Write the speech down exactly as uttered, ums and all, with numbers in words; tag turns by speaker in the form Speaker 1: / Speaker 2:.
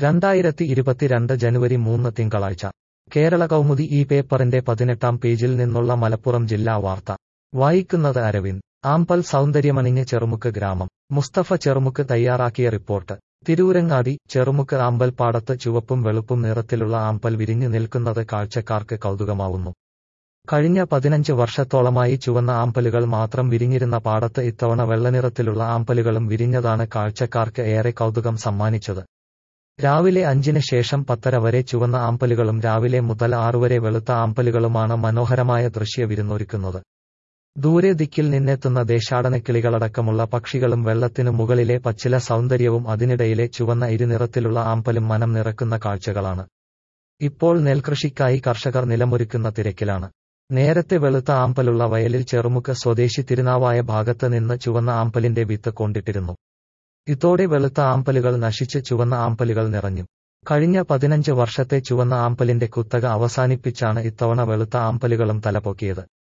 Speaker 1: രണ്ടായിരത്തി ഇരുപത്തിരണ്ട് ജനുവരി മൂന്ന് തിങ്കളാഴ്ച കേരള കൗമുദി ഈ പേപ്പറിന്റെ പതിനെട്ടാം പേജിൽ നിന്നുള്ള മലപ്പുറം ജില്ലാ വാർത്ത വായിക്കുന്നത് അരവിന്ദ്. ആമ്പൽ സൗന്ദര്യമണിഞ്ഞ് ചെറുമുക്ക് ഗ്രാമം. മുസ്തഫ ചെറുമുക്ക് തയ്യാറാക്കിയ റിപ്പോർട്ട്. തിരൂരങ്ങാടി. ചെറുമുക്ക് ആമ്പൽപ്പാടത്ത് ചുവപ്പും വെളുപ്പും നിറത്തിലുള്ള ആമ്പൽ വിരിഞ്ഞു നിൽക്കുന്നത് കാഴ്ചക്കാർക്ക് കൗതുകമാവുന്നു. കഴിഞ്ഞ പതിനഞ്ച് വർഷത്തോളമായി ചുവന്ന ആമ്പലുകൾ മാത്രം വിരിഞ്ഞിരുന്ന പാടത്ത് ഇത്തവണ വെള്ളനിറത്തിലുള്ള ആമ്പലുകളും വിരിഞ്ഞതാണ് കാഴ്ചക്കാർക്ക് ഏറെ കൗതുകം സമ്മാനിച്ചത്. രാവിലെ അഞ്ചിന് ശേഷം പത്തര വരെ ചുവന്ന ആമ്പലുകളും രാവിലെ മുതൽ ആറുവരെ വെളുത്ത ആമ്പലുകളുമാണ് മനോഹരമായ ദൃശ്യ വിരുന്നൊരുക്കുന്നത്. ദൂരെ ദിക്കിൽ നിന്നെത്തുന്ന ദേശാടനക്കിളികളടക്കമുള്ള പക്ഷികളും വെള്ളത്തിനു മുകളിലെ പച്ചില സൗന്ദര്യവും അതിനിടയിലെ ചുവന്ന ഇരുനിറത്തിലുള്ള ആമ്പലും മനം നിറക്കുന്ന കാഴ്ചകളാണ്. ഇപ്പോൾ നെൽകൃഷിക്കായി കർഷകർ നിലമൊരുക്കുന്ന തിരക്കിലാണ്. നേരത്തെ വെളുത്ത ആമ്പലുള്ള വയലിൽ ചെറുമുക്ക് സ്വദേശി തിരുനാവായ ഭാഗത്ത് നിന്ന് ചുവന്ന ആമ്പലിന്റെ വിത്ത് കൊണ്ടിട്ടിരുന്നു. ഇതോടെ വെളുത്ത ആമ്പലുകൾ നശിച്ച് ചുവന്ന ആമ്പലുകൾ നിറഞ്ഞു. കഴിഞ്ഞ പതിനഞ്ച് വർഷത്തെ ചുവന്ന ആമ്പലിന്റെ കുത്തക അവസാനിപ്പിച്ചാണ് ഇത്തവണ വെളുത്ത ആമ്പലുകളും തലപൊക്കിയത്.